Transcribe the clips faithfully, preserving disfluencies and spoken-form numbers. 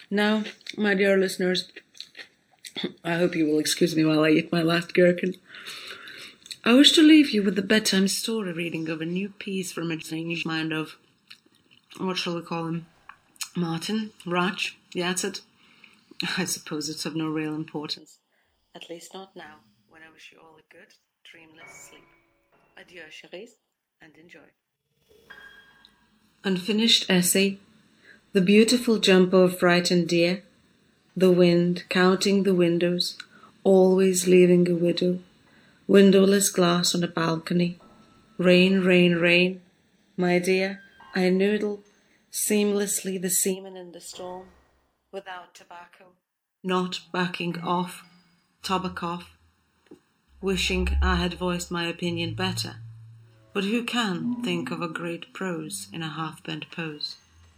Now, my dear listeners, I hope you will excuse me while I eat my last gherkin. I wish to leave you with the bedtime story reading of a new piece from a Danish mind of, what shall we call him, Martin Rach Yatzet. I suppose it's of no real importance, at least not now, when I wish you all a good, dreamless sleep. Adieu, chéris, and enjoy. Unfinished essay. The beautiful jumper of frightened deer. The wind counting the windows, always leaving a widow. Windowless glass on a balcony. Rain, rain, rain. My dear, I noodle seamlessly the seaman in the storm, without tobacco, not backing off, Tobakoff, wishing I had voiced my opinion better. But who can think of a great prose in a half-bent pose?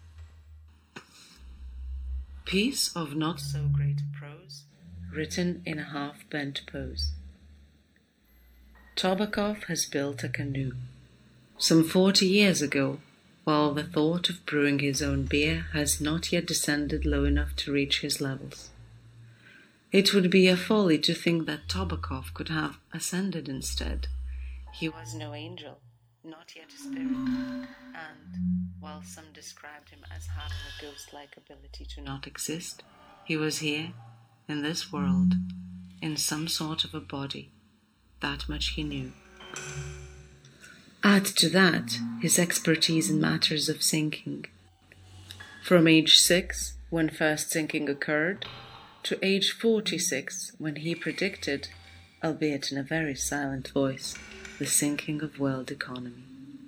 Piece of not so great prose, written in a half-bent pose. Tobakoff has built a canoe. Some forty years ago, while the thought of brewing his own beer has not yet descended low enough to reach his levels. It would be a folly to think that Tobakoff could have ascended instead. He was no angel, not yet a spirit, and, while some described him as having a ghost-like ability to not exist, he was here, in this world, in some sort of a body. That much he knew. Add to that his expertise in matters of sinking. From age six, when first sinking occurred, to age forty-six, when he predicted, albeit in a very silent voice, the sinking of world economy.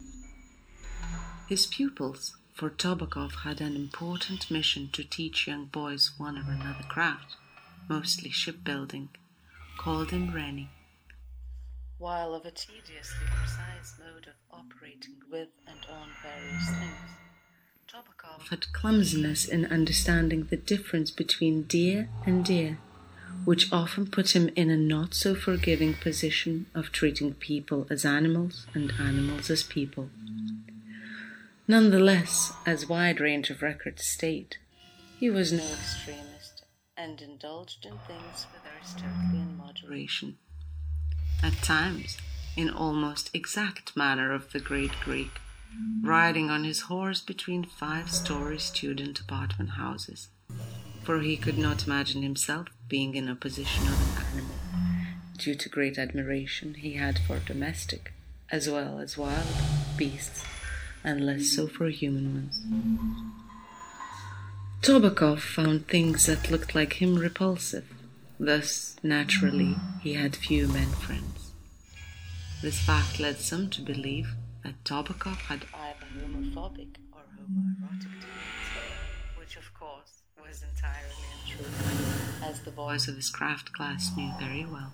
His pupils, for Tobakoff had an important mission to teach young boys one or another craft, mostly shipbuilding, called him Rennie. While of a tediously precise mode of operating with and on various things, Tobakoff had clumsiness in understanding the difference between deer and deer, which often put him in a not-so-forgiving position of treating people as animals and animals as people. Nonetheless, as wide range of records state, he was no extremist and indulged in things with Aristotelian moderation. At times, in almost exact manner of the great Greek, riding on his horse between five-story student apartment houses, for he could not imagine himself being in a position of an animal, due to great admiration he had for domestic, as well as wild, beasts, and less so for human ones. Tobakoff found things that looked like him repulsive. Thus, naturally, he had few men friends. This fact led some to believe that Tobakoff had either homophobic or homoerotic tendencies, which of course was entirely untrue, as the boys of his craft class knew very well.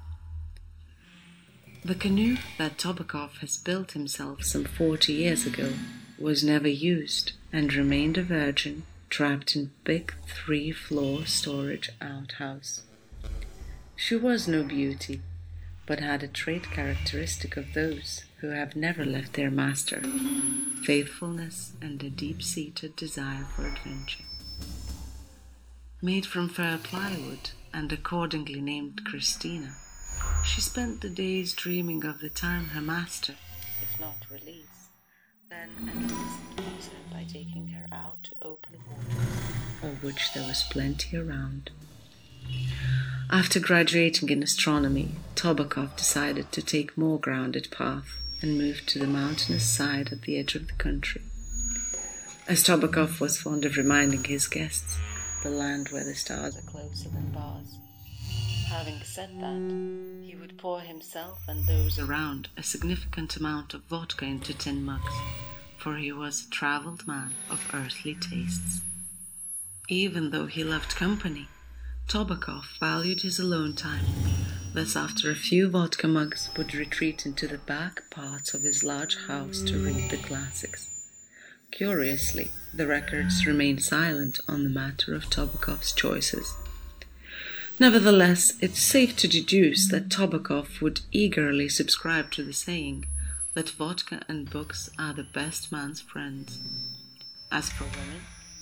The canoe that Tobakoff has built himself some forty years ago was never used and remained a virgin, trapped in big three-floor storage outhouse. She was no beauty, but had a trait characteristic of those who have never left their master, faithfulness and a deep-seated desire for adventure. Made from fir plywood and accordingly named Christina, she spent the days dreaming of the time her master, if not release, then at least please her by taking her out to open waters, of which there was plenty around. After graduating in astronomy, Tobakoff decided to take more grounded path and moved to the mountainous side at the edge of the country. As Tobakoff was fond of reminding his guests, the land where the stars are closer than bars. Having said that, he would pour himself and those around a significant amount of vodka into tin mugs, for he was a travelled man of earthly tastes. Even though he loved company, Tobakoff valued his alone time, thus after a few vodka mugs would retreat into the back parts of his large house to read the classics. Curiously, the records remain silent on the matter of Tobakoff's choices. Nevertheless, it's safe to deduce that Tobakoff would eagerly subscribe to the saying that vodka and books are the best man's friends. As for women,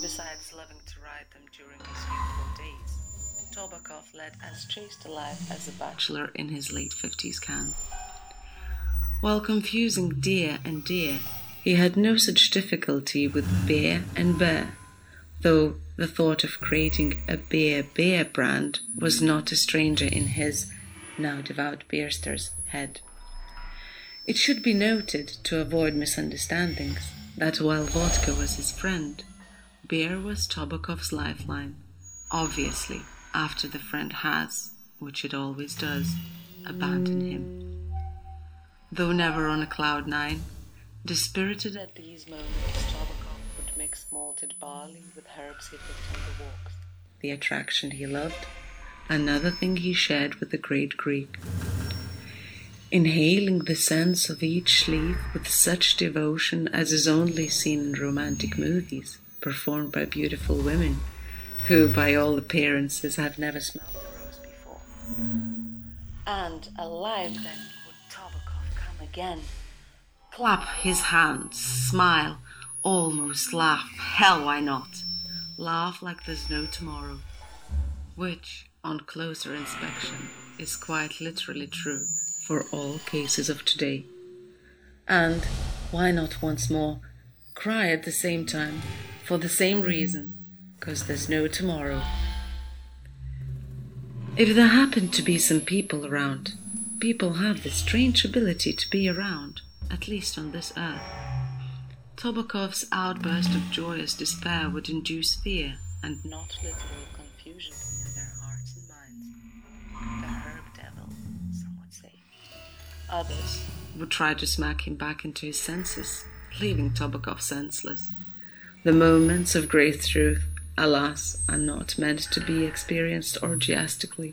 Besides loving to ride them during his youthful days, Tobakov led as chaste a life as a bachelor in his late fifties can. While confusing deer and deer, he had no such difficulty with beer and bear, though the thought of creating a beer-beer brand was not a stranger in his, now devout beerster's, head. It should be noted, to avoid misunderstandings, that while vodka was his friend, beer was Tobakov's lifeline, obviously after the friend has, which it always does, abandoned him. Though never on a cloud nine, dispirited at these moments, Tobakov would mix malted barley with herbs he picked on the walks, the attraction he loved, another thing he shared with the great Greek. Inhaling the scents of each leaf with such devotion as is only seen in romantic movies, performed by beautiful women, who, by all appearances, have never smelled a rose before. And alive then would Tobakov come again, clap his hands, smile, almost laugh, hell why not, laugh like there's no tomorrow, which, on closer inspection, is quite literally true for all cases of today. And, why not once more, cry at the same time, for the same reason, because there's no tomorrow. If there happen to be some people around, people have this strange ability to be around, at least on this earth. Tobakov's outburst of joyous despair would induce fear and not literal confusion in their hearts and minds. The herb devil, some would say. Others would try to smack him back into his senses, leaving Tobakov senseless. The moments of great truth, alas, are not meant to be experienced orgiastically.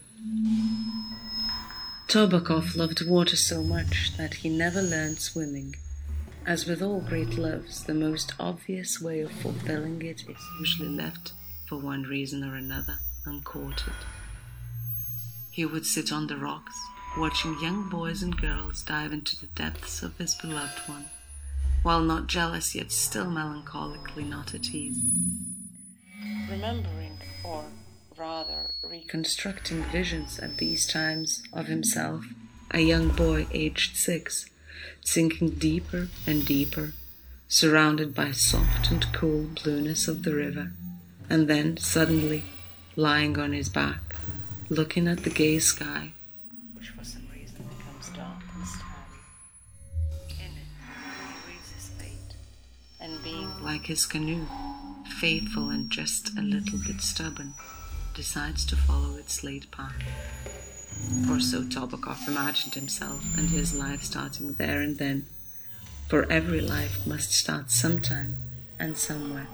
Tobakov loved water so much that he never learned swimming. As with all great loves, the most obvious way of fulfilling it is usually left, for one reason or another, uncourted. He would sit on the rocks, watching young boys and girls dive into the depths of his beloved one, while not jealous yet still melancholically not at ease. Remembering, or rather reconstructing visions at these times of himself, a young boy aged six, sinking deeper and deeper, surrounded by soft and cool blueness of the river, and then suddenly lying on his back, looking at the gay sky, which for some reason becomes dark and starry. In it, he reads his fate, and being like his canoe, faithful and just a little bit stubborn, decides to follow its laid path. Or so Tobakov imagined himself and his life starting there and then, for every life must start sometime and somewhere.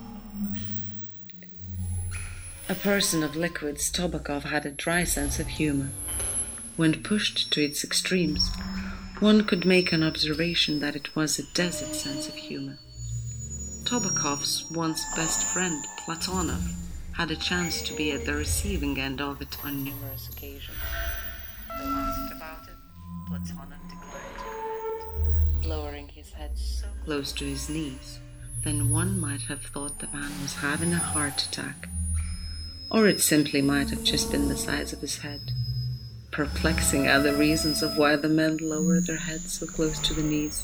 A person of liquids, Tobakov had a dry sense of humor. When pushed to its extremes, one could make an observation that it was a desert sense of humor. Tobakov's once best friend, Platonov, had a chance to be at the receiving end of it on numerous occasions. Though asked about it, Platonov declined to comment, lowering his head so close to his knees that one might have thought the man was having a heart attack. Or it simply might have just been the size of his head. Perplexing are the reasons of why the men lower their heads so close to the knees.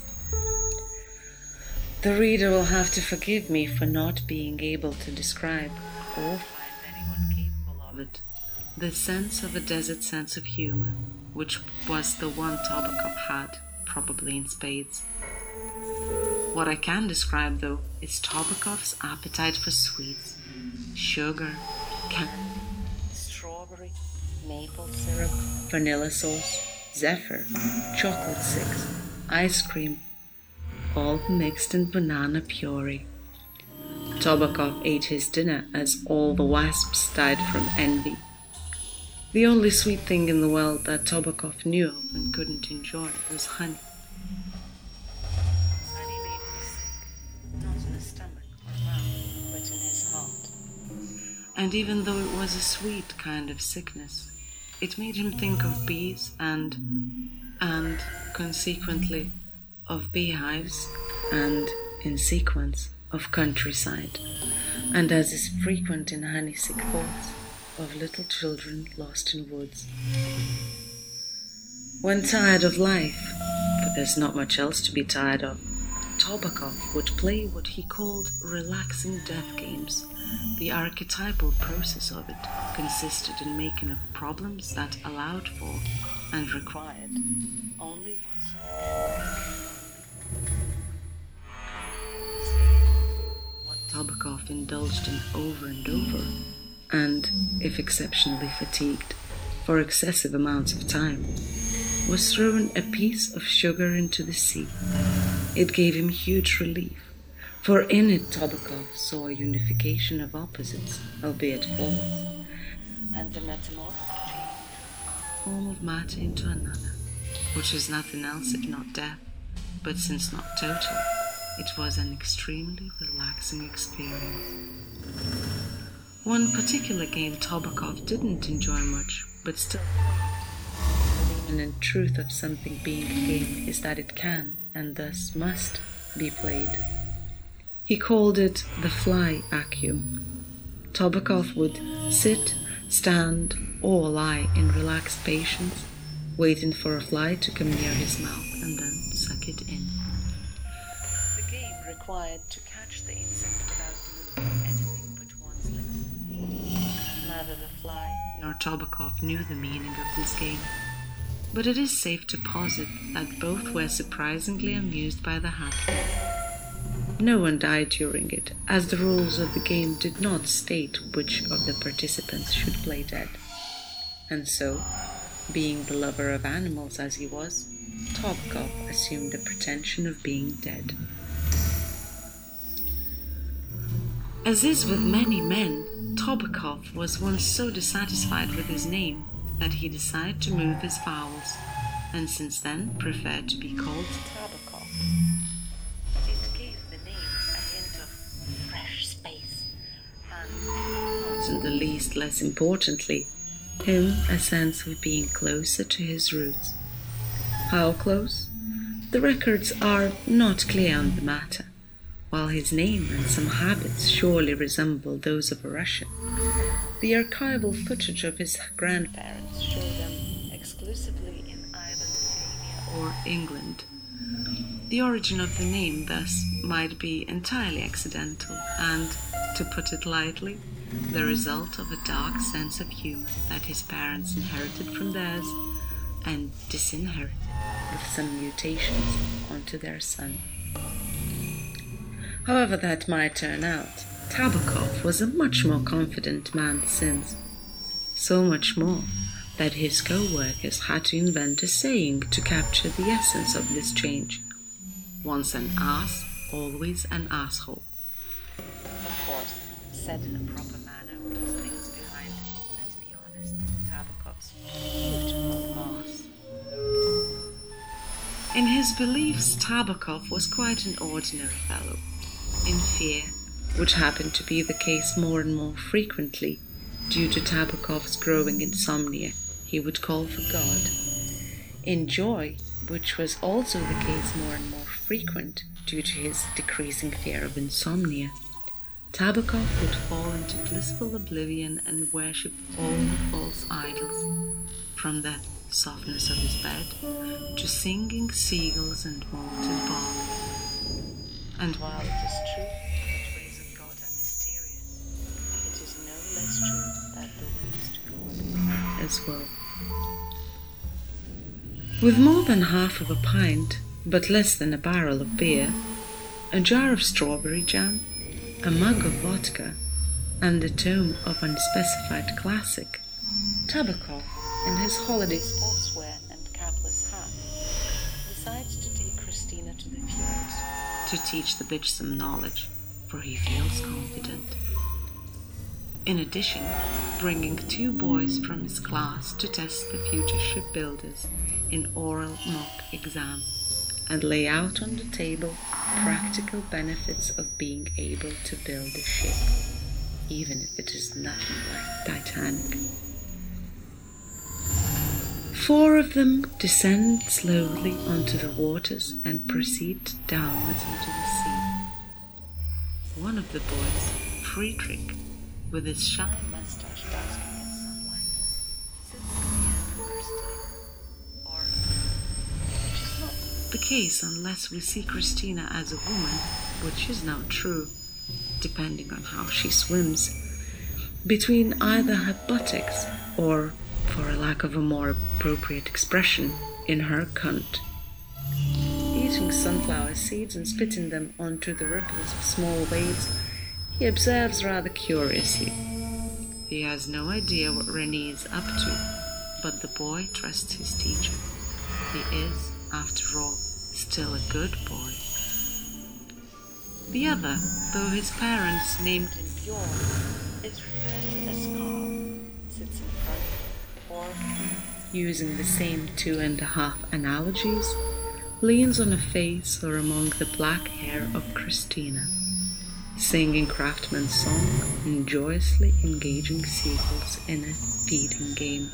The reader will have to forgive me for not being able to describe, or find anyone capable of it, the sense of a desert sense of humor, which was the one Tobakov had, probably in spades. What I can describe, though, is Tobakov's appetite for sweets, sugar, candy, strawberry, maple syrup, vanilla sauce, zephyr, chocolate sticks, ice cream, all mixed in banana puree. Tobakov ate his dinner as all the wasps died from envy. The only sweet thing in the world that Tobakov knew of and couldn't enjoy was honey. Honey made him sick, not in his stomach or mouth, but in his heart. And even though it was a sweet kind of sickness, it made him think of bees and, and consequently, of beehives and, in sequence, of countryside. and as is frequent in honey-sick thoughts, of little children lost in woods. When tired of life, for there's not much else to be tired of, Tobakov would play what he called relaxing death games. The archetypal process of it consisted in making up problems that allowed for and required only what Tobakov indulged in over and over, and, if exceptionally fatigued, for excessive amounts of time, was throwing a piece of sugar into the sea. It gave him huge relief, for in it Tobakov saw a unification of opposites, albeit false, and the metamorphic change form of matter into another, which is nothing else if not death, but since not total, it was an extremely relaxing experience. One particular game Tobakov didn't enjoy much, but still believing in truth of something being a game is that it can, and thus must, be played. He called it the fly acuum. Tobakov would sit, stand, or lie in relaxed patience, waiting for a fly to come near his mouth and then suck it in. The game required to catch the insect without moving anything but one's lips. Neither the fly nor Tobakov knew the meaning of this game, but it is safe to posit that both were surprisingly amused by the happening. No one died during it, as the rules of the game did not state which of the participants should play dead. And so, being the lover of animals as he was, Tobakov assumed the pretension of being dead. As is with many men, Tobakov was once so dissatisfied with his name that he decided to move his vowels, and since then preferred to be called Tabakov. It gave the name a hint of fresh space, and, not in the least less importantly, him a sense of being closer to his roots. How close? The records are not clear on the matter. While his name and some habits surely resemble those of a Russian, the archival footage of his grandparents show them exclusively in either Lithuania or England. The origin of the name thus might be entirely accidental and, to put it lightly, the result of a dark sense of humor that his parents inherited from theirs and disinherited with some mutations onto their son. However that might turn out, Tabakov was a much more confident man since. So much more that his co-workers had to invent a saying to capture the essence of this change. Once an ass, always an asshole. Of course, said in a proper manner with those things behind, let's be honest, Tabakov's beautiful ass. In his beliefs, Tabakov was quite an ordinary fellow. In fear, which happened to be the case more and more frequently due to Tabakov's growing insomnia, he would call for God. In joy, which was also the case more and more frequent due to his decreasing fear of insomnia, Tabakov would fall into blissful oblivion and worship all the false idols, from the softness of his bed to singing seagulls and malted barley. And while it is true that ways of God are mysterious, it is no less true that the ways to God are as well. With more than half of a pint, but less than a barrel of beer, a jar of strawberry jam, a mug of vodka, and a tome of unspecified classic, Tabakov, in his holiday sportswear and capless hat, decides to take Christina to the fjords to teach the bitch some knowledge, for he feels confident. In addition, bringing two boys from his class to test the future shipbuilders in oral mock exam, and lay out on the table practical benefits of being able to build a ship, even if it is nothing like Titanic. Four of them descend slowly onto the waters and proceed downwards into the sea. One of the boys, Friedrich, with his shy mustache basking in sunlight, sits at the end of Christina. Or, which is not the case unless we see Christina as a woman, which is now true, depending on how she swims, between either her buttocks or, for a lack of a more appropriate expression, in her cunt. Eating sunflower seeds and spitting them onto the ripples of small waves, he observes rather curiously. He has no idea what Rennie is up to, but the boy trusts his teacher. He is, after all, still a good boy. The other, though his parents named him Bjorn, is referred to as Carl, sits in front, or, using the same two and a half analogies, leans on a face or among the black hair of Christina, singing craftsman's song and joyously engaging seagulls in a feeding game.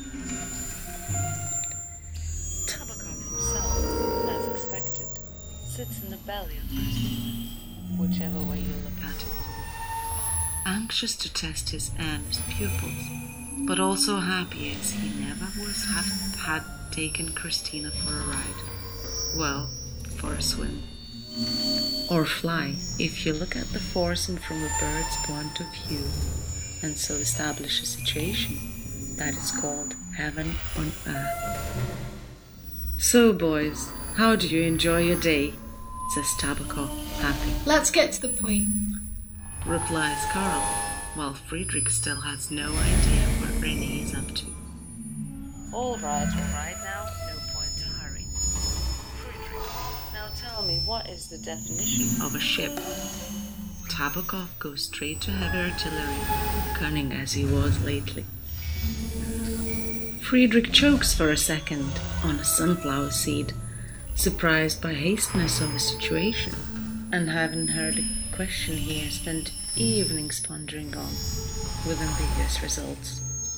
Tabakov himself, as expected, sits in the belly of Christina, whichever way you look at it, anxious to test his earnest pupils, but also happy as he never was have had taken Christina for a ride. Well, for a swim. Or fly, if you look at the foursome from a bird's point of view, and so establish a situation that is called heaven on earth. So, boys, how do you enjoy your day? Says Tabakov, happy. Let's get to the point, replies Carl, while Friedrich still has no idea what Rennie is up to. All right, all right now, no point to hurry. Friedrich, now tell me, what is the definition of a ship? Tabakov goes straight to heavy artillery, cunning as he was lately. Friedrich chokes for a second on a sunflower seed, surprised by hasteness of the situation, and having heard a question he has spent evenings pondering on, with ambiguous results.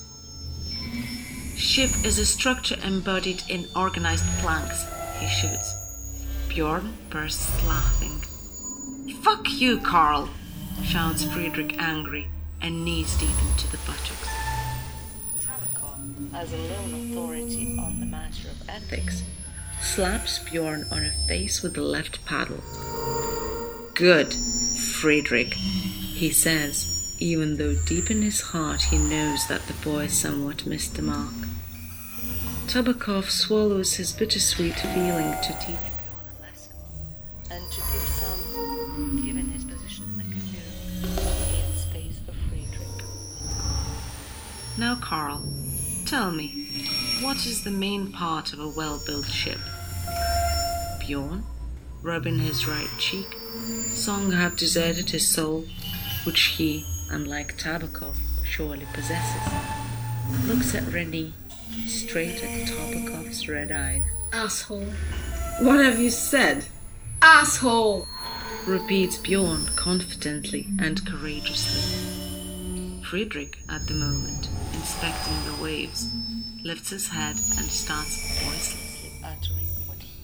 Ship is a structure embodied in organized planks, he shoots. Bjorn bursts laughing. Fuck you, Carl, shouts Friedrich angry, and knees deep into the buttocks. Tabakov, as a lone authority on the matter of ethics, slaps Bjorn on the face with the left paddle. Good, Friedrich, he says, even though deep in his heart he knows that the boy somewhat missed the mark. Tabakov swallows his bittersweet feeling to teach Bjorn a lesson, and to give some, given his position in the canoe, in space for Friedrich. Now, Carl, tell me, what is the main part of a well-built ship? Bjorn, rubbing his right cheek, song have deserted his soul, which he, unlike Tabakov, surely possesses, looks at Rennie, straight at Tabakov's red eye. asshole. What have you said? Asshole! Repeats Bjorn confidently and courageously. Friedrich, at the moment, inspecting the waves, lifts his head and starts voicelessly uttering what he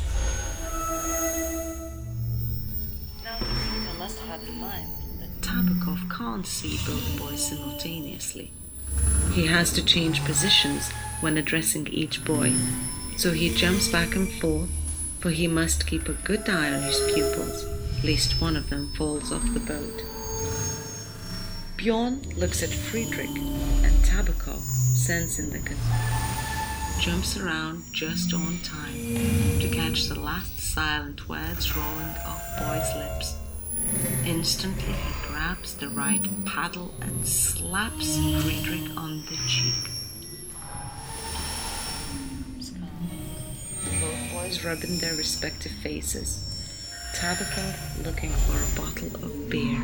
thinks. Now, the reader must have in mind that Tabakov can't see both boys simultaneously. He has to change positions when addressing each boy, so he jumps back and forth, for he must keep a good eye on his pupils, lest one of them falls off the boat. Bjorn looks at Friedrich, and Tabakov, sensing the con- jumps around just on time to catch the last silent words rolling off boy's lips. Instantly he grabs the right paddle and slaps Friedrich on the cheek. Both boys rubbing their respective faces. Tabakov looking for a bottle of beer.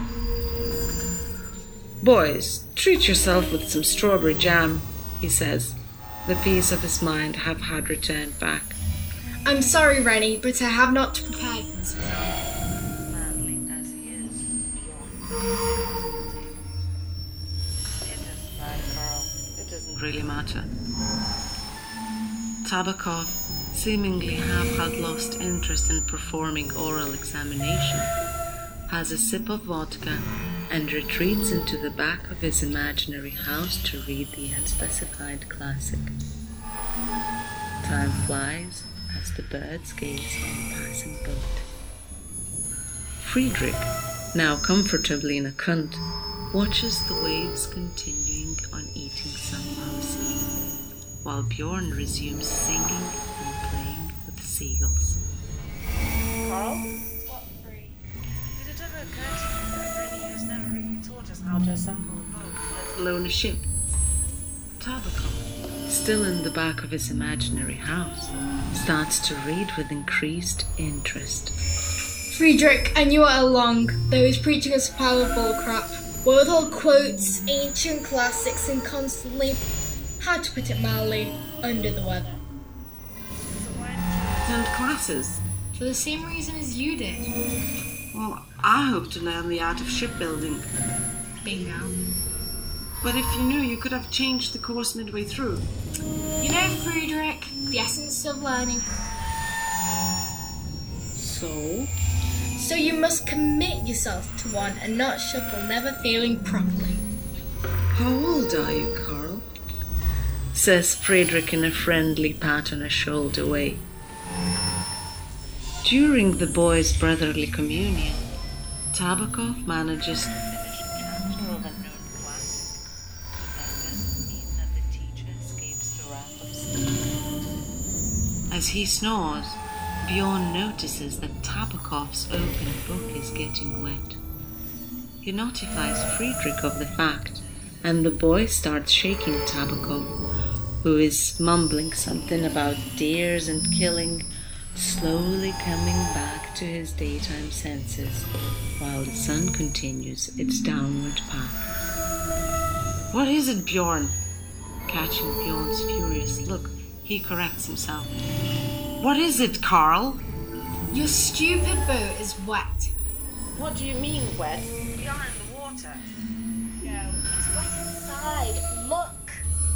Boys, treat yourself with some strawberry jam, he says, the peace of his mind have had returned back. I'm sorry, Rennie, but I have not prepared this. Manly as he is, Bjorn. It doesn't matter, Carl. It doesn't really matter. Tabakov, seemingly half had lost interest in performing oral examination, has a sip of vodka and retreats into the back of his imaginary house to read the unspecified classic. Time flies as the birds gaze on the passing boat. Friedrich, now comfortably in a cunt, watches the waves continuing on eating sunflower seeds, while Bjorn resumes singing and playing with the seagulls. Carl? What, Free? Did it ever occur to you that Rennie has never really taught us how to assemble a boat, let alone a ship? Tabakov, still in the back of his imaginary house, starts to read with increased interest. Friedrich, I knew it all along, though he's preaching us a pile of bullcrap. With all quotes, ancient classics, and constantly, how to put it mildly, under the weather. Attend classes? For the same reason as you did. Well, I hope to learn the art of shipbuilding. Bingo. But if you knew, you could have changed the course midway through. You know, Friedrich, the essence of learning. So? So you must commit yourself to one and not shuffle, never failing properly. How old are you, Carl? Says Friedrich in a friendly pat on a shoulder way. During the boys' brotherly communion, Tabakov manages to finish a chapter of a known classic. That doesn't mean that the teacher escapes the wrath of study. As he snores, Bjorn notices that Tabakov's open book is getting wet. He notifies Friedrich of the fact, and the boy starts shaking Tabakov, who is mumbling something about deers and killing, slowly coming back to his daytime senses, while the sun continues its downward path. What is it, Bjorn? Catching Bjorn's furious look, he corrects himself. What is it, Carl? Your stupid boat is wet. What do you mean, wet? We are in the water. No, it's wet inside. Look.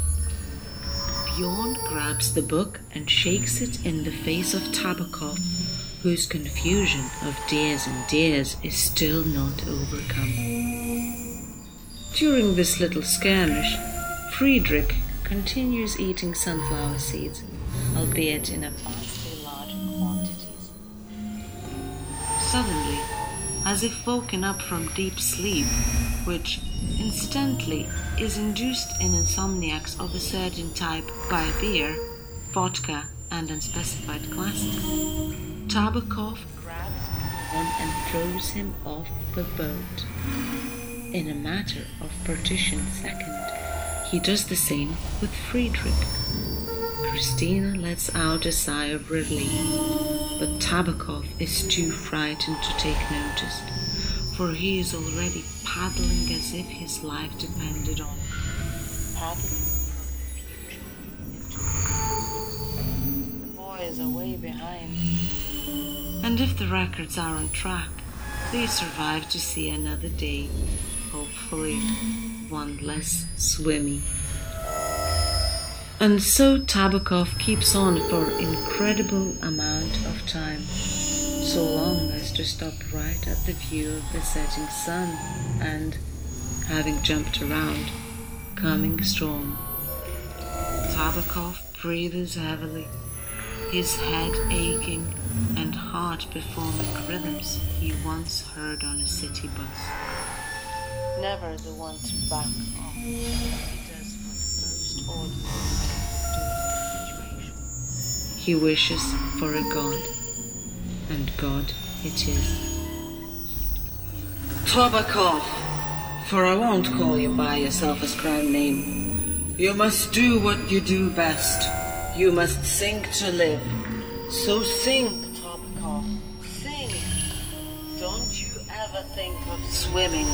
Bjorn grabs the book and shakes it in the face of Tabakov, whose confusion of days and days is still not overcome. During this little skirmish, Friedrich continues eating sunflower seeds, albeit in a vastly larger quantities. Suddenly, as if woken up from deep sleep, which, incidentally, is induced in insomniacs of a certain type by beer, vodka, and unspecified classic, Tabakov grabs Bjorn and throws him off the boat. In a matter of partition second, he does the same with Friedrich. Christina lets out a sigh of relief, but Tabakov is too frightened to take notice, for he is already paddling as if his life depended on it. Paddling from the future into the boys are way behind. And if the records are on track, they survive to see another day, hopefully one less swimmy. And so Tabakov keeps on for incredible amount of time, so long as to stop right at the view of the setting sun and, having jumped around, coming strong. Tabakov breathes heavily, his head aching and heart performing rhythms he once heard on a city bus. Never the one to back off. He does what most ordinary men would do in the situation. He wishes for a god, and God it is. Tabakov, for I won't call you by your self-ascribed name. You must do what you do best. You must sing to live. So sing, Tabakov, sing. Don't you ever think of swimming.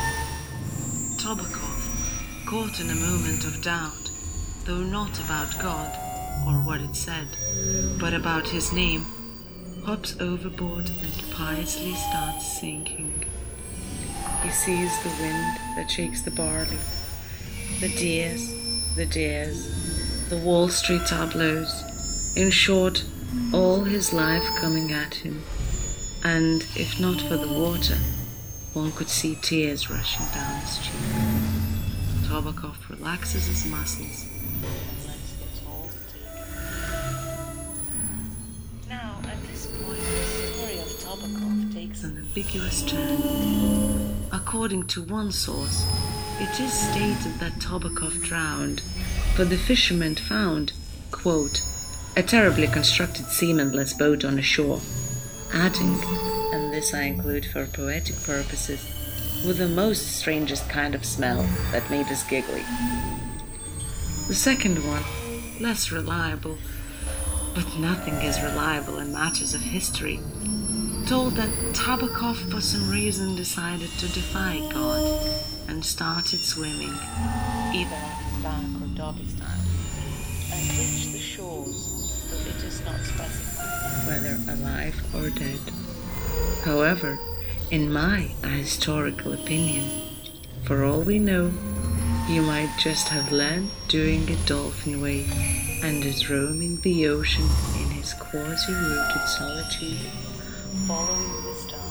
Tabakov, caught in a moment of doubt, though not about God or what it said, but about his name, hops overboard and piously starts singing. He sees the wind that shakes the barley, the deers, the dares, the Wall Street tableaus, in short, all his life coming at him, and if not for the water, one could see tears rushing down his cheek. Tobakov relaxes his muscles and lets it all take. Now, at this point, the story of Tobakov takes An ambiguous turn. According to one source, it is stated that Tobakov drowned, for the fishermen found, quote, a terribly constructed seamanless boat on the shore, adding, and this I include for poetic purposes, with the most strangest kind of smell that made us giggly. The second one, less reliable, but nothing is reliable in matters of history, told that Tobakov for some reason decided to defy God and started swimming, either on his back or doggy style, and reached the shores, though it is not specified whether alive or dead. However, in my ahistorical opinion, for all we know, he might just have learned doing it dolphin way and is roaming the ocean in his quasi-rooted solitude, following the star.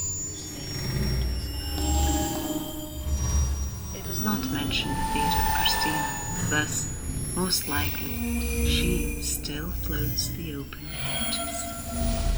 It does not mention the fate of Christina, thus, most likely, she still floats the open waters.